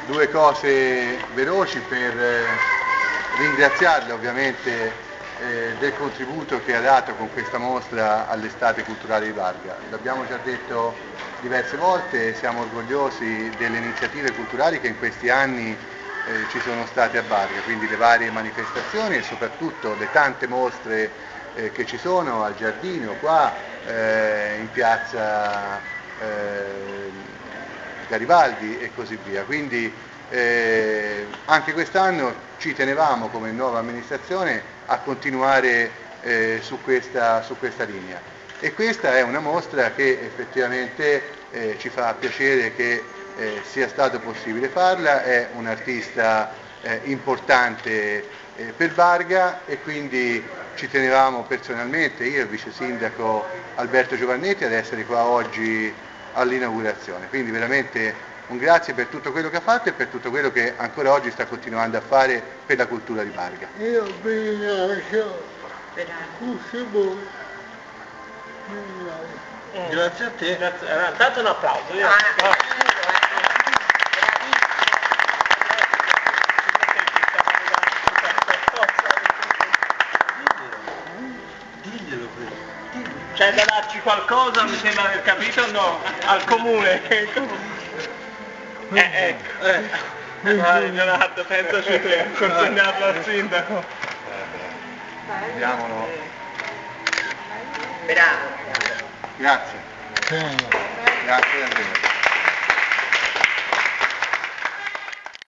due cose veloci per ringraziarle ovviamente del contributo che ha dato con questa mostra all'Estate Culturale di Barga. L'abbiamo già detto diverse volte, siamo orgogliosi delle iniziative culturali che in questi anni ci sono state a Barga, quindi le varie manifestazioni e soprattutto le tante mostre che ci sono al Giardino, qua in piazza Garibaldi e così via. Quindi anche quest'anno ci tenevamo come nuova amministrazione a continuare su questa linea, e questa è una mostra che effettivamente ci fa piacere che sia stato possibile farla. È un artista importante per Barga e quindi ci tenevamo personalmente, io e il vice sindaco Alberto Giovannetti, ad essere qua oggi all'inaugurazione. Quindi veramente un grazie per tutto quello che ha fatto e per tutto quello che ancora oggi sta continuando a fare per la cultura di Barga. Io vi ringrazio tutti voi. Grazie a te. Grazie. Date un applauso. Diglielo questo. C'è da darci qualcosa, mi sembra aver capito o no? Al comune. Ecco. Vai Leonardo, pensaci te, consegnarlo al sindaco. Vediamolo. Bravo. Grazie. Grazie davvero.